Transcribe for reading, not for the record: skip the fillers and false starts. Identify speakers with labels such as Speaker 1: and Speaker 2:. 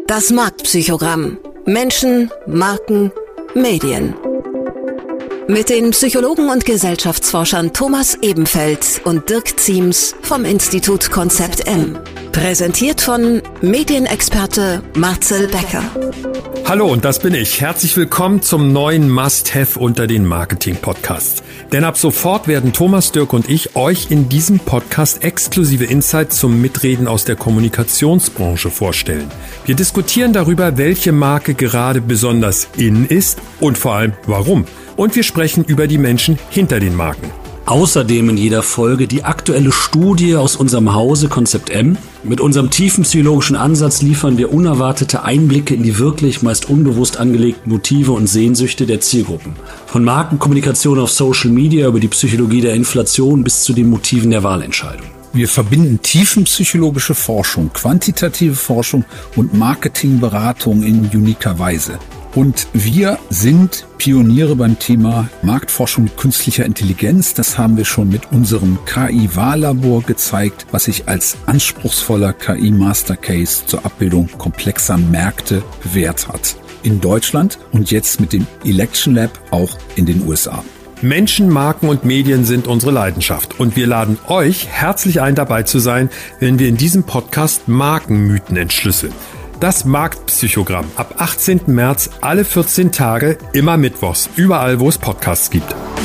Speaker 1: Das Marktpsychogramm. Menschen, Marken, Medien. Mit den Psychologen und Gesellschaftsforschern Thomas Ebenfeld und Dirk Ziems vom Institut Konzept M. Präsentiert von Medienexperte Marcel Becker.
Speaker 2: Hallo, und das bin ich. Herzlich willkommen zum neuen Must-Have unter den Marketing-Podcasts. Denn ab sofort werden Thomas, Dirk und ich euch in diesem Podcast exklusive Insights zum Mitreden aus der Kommunikationsbranche vorstellen. Wir diskutieren darüber, welche Marke gerade besonders in ist und vor allem warum. Und wir sprechen über die Menschen hinter den Marken.
Speaker 3: Außerdem in jeder Folge die aktuelle Studie aus unserem Hause Konzept M. Mit unserem tiefen psychologischen Ansatz liefern wir unerwartete Einblicke in die wirklich meist unbewusst angelegten Motive und Sehnsüchte der Zielgruppen. Von Markenkommunikation auf Social Media über die Psychologie der Inflation bis zu den Motiven der Wahlentscheidung.
Speaker 4: Wir verbinden tiefenpsychologische Forschung, quantitative Forschung und Marketingberatung in uniker Weise. Und wir sind Pioniere beim Thema Marktforschung mit künstlicher Intelligenz. Das haben wir schon mit unserem KI-Wahllabor gezeigt, was sich als anspruchsvoller KI-Mastercase zur Abbildung komplexer Märkte bewährt hat. In Deutschland und jetzt mit dem Election Lab auch in den USA.
Speaker 2: Menschen, Marken und Medien sind unsere Leidenschaft. Und wir laden euch herzlich ein, dabei zu sein, wenn wir in diesem Podcast Markenmythen entschlüsseln. Das Marktpsychogramm ab 18. März alle 14 Tage, immer mittwochs, überall wo es Podcasts gibt.